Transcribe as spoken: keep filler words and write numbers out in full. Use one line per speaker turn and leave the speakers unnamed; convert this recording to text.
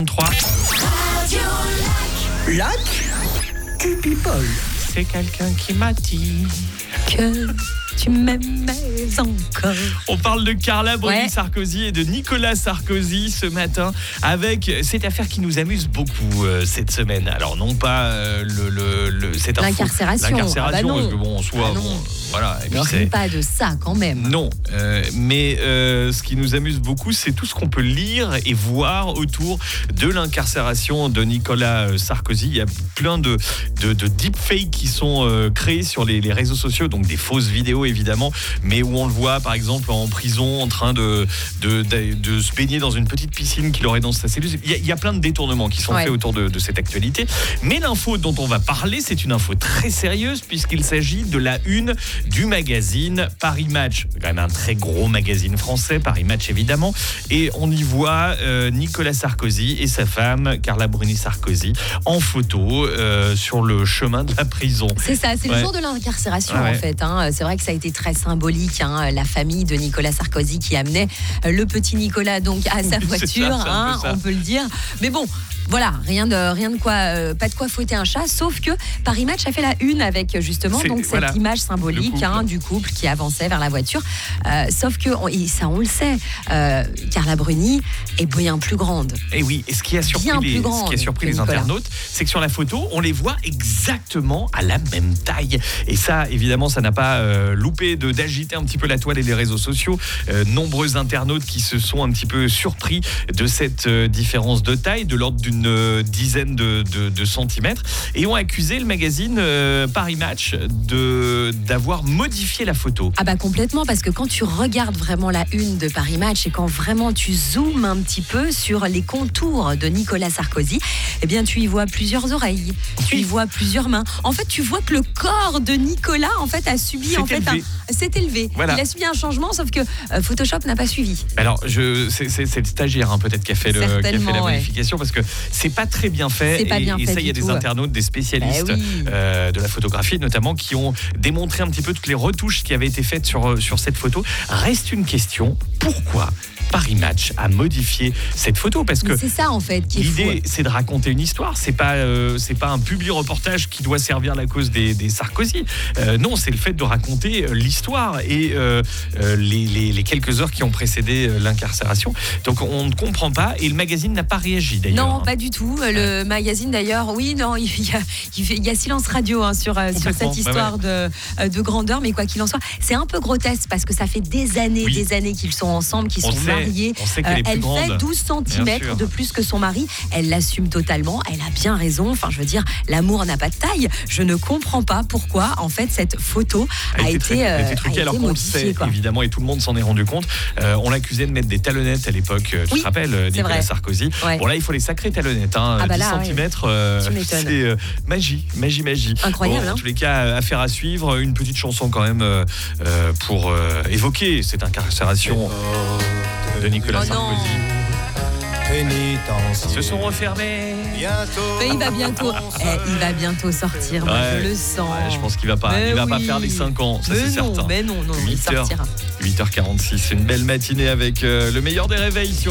trois.
Lac Q-People.
C'est quelqu'un qui m'a dit
que tu m'aimais encore.
On parle de Carla Bruni
Ouais.
Sarkozy et de Nicolas Sarkozy ce matin avec cette affaire qui nous amuse beaucoup euh, cette semaine. Alors non pas euh, le, le, le cette info-
L'incarcération.
l'incarcération,
Ah bah non.
parce que bon, en soi,
Ah non.
bon, voilà. Et puis
Ne
c'est-
ris pas de ça quand même.
Non, euh, mais euh, ce qui nous amuse beaucoup, c'est tout ce qu'on peut lire et voir autour de l'incarcération de Nicolas euh, Sarkozy. Il y a plein de, de, de deepfakes qui sont euh, créés sur les, les réseaux sociaux, donc des fausses vidéos évidemment, mais où on le voit par exemple en prison en train de, de, de, de se baigner dans une petite piscine qu'il aurait dans sa cellule. Il y a, il y a plein de détournements qui sont
Ouais.
faits autour de, de cette actualité. Mais l'info dont on va parler, c'est une info très sérieuse puisqu'il s'agit de la une du magazine Paris Match, quand même un très gros magazine français, Paris Match évidemment, et on y voit euh, Nicolas Sarkozy et sa femme Carla Bruni Sarkozy en photo euh, sur le chemin de la prison.
C'est ça, c'est
Ouais.
le jour de l'incarcération
Ouais, ouais.
en fait. Hein. C'est vrai que ça a été très symbolique, hein, la famille de Nicolas Sarkozy qui amenait le petit Nicolas donc à sa
Oui, c'est
voiture,
ça, c'est un peu
hein,
ça.
on peut le dire. Mais bon. Voilà, rien de, rien de quoi, euh, pas de quoi fouetter un chat, sauf que Paris Match a fait la une avec justement
C'est-
donc cette
voilà,
image
le
symbolique
couple.
hein, du couple qui avançait vers la voiture. Euh, sauf que, on- et ça on le sait, euh, Carla Bruni est bien plus grande.
Et oui, et ce qui a surpris,
Bien
les,
plus grande
ce qui a surpris
que
les
Nicolas.
internautes, c'est que sur la photo, on les voit exactement à la même taille. Et ça, évidemment, ça n'a pas euh, loupé de, d'agiter un petit peu la toile et les réseaux sociaux. Euh, nombreux internautes qui se sont un petit peu surpris de cette euh, différence de taille, de l'ordre d'une euh, dizaine de, de, de centimètres, et ont accusé le magazine euh, Paris Match de, d'avoir modifié la photo.
Ah bah complètement, parce que quand tu regardes vraiment la une de Paris Match et quand vraiment tu zoomes un petit peu sur les contours de Nicolas Sarkozy, eh bien tu y vois plusieurs oreilles, tu y vois plusieurs mains. En fait, tu vois que le corps de Nicolas en fait a subi
S'est
en fait
élevé.
un, s'est élevé.
Voilà.
Il a subi un changement, sauf que euh, Photoshop n'a pas suivi.
Alors, je, c'est, c'est, c'est le stagiaire hein, peut-être qui a fait, le, qui a fait
Certainement,
la
ouais.
modification parce que c'est pas très bien fait.
C'est pas
et,
bien
et
fait
ça, il y a
du
des
tout.
internautes, des spécialistes
Bah oui.
euh, de la photographie notamment, qui ont démontré un petit peu toutes les retouches qui avaient été faites sur, sur cette photo. Reste une question, pourquoi Paris Match a modifié cette photo? Parce que
Mais c'est ça en fait qui est fou.
l'idée, c'est de raconter une histoire. C'est pas, euh, c'est pas un publi-reportage qui doit servir la cause des, des Sarkozy. Euh, non, c'est le fait de raconter euh, l'histoire et euh, euh, les, les, les quelques heures qui ont précédé euh, l'incarcération. Donc on ne comprend pas et le magazine n'a pas réagi d'ailleurs.
Non,
hein.
pas du tout. Le magazine d'ailleurs, oui, non, il y a, il fait- il y a silence radio hein, sur, euh, sur
Complètement,
cette
ouais,
histoire de, euh, de grandeur, mais quoi qu'il en soit, c'est un peu grotesque parce que ça fait des années,
Oui.
des années qu'ils sont ensemble, qu'ils
On
sont
sait,
mariés.
on sait qu'elle est plus
elle
grande.
fait douze centimètres
sûr.
de plus que son mari. Elle l'assume totalement. Elle a bien raison. Enfin, je veux dire, l'amour n'a pas de taille. Je ne comprends pas pourquoi, en fait, cette photo a,
a été,
été,
très- a
euh,
été truquée
a
alors
été
qu'on le
modifiée,
sait
quoi.
évidemment et tout le monde s'en est rendu compte. Euh, on l'accusait de mettre des talonnettes à l'époque, euh, tu
Oui,
te rappelles euh,
c'est
Nicolas
vrai.
Sarkozy.
Ouais.
Bon là il faut les sacrées talonnettes, hein,
Ah bah
dix
là, ouais.
centimètres, euh,
Tu m'étonnes.
c'est euh, magie, magie, magie.
Incroyable,
Bon, en
hein.
tous les cas, euh, affaire à suivre, une petite chanson quand même euh, euh, pour euh, évoquer cette incarcération de Nicolas
Oh non.
Sarkozy.
Pénitencier.
Se sont refermés.
Bientôt.
Mais il va bientôt, eh, il va bientôt sortir. Moi,
Ouais.
je le sens.
Ouais, je pense qu'il va pas,
Mais
il va pas
oui.
faire les cinq ans, ça
Mais
c'est
non,
certain.
mais non, non, il
huit heures,
sortira.
huit heures quarante-six, une belle matinée avec euh, le meilleur des réveils sur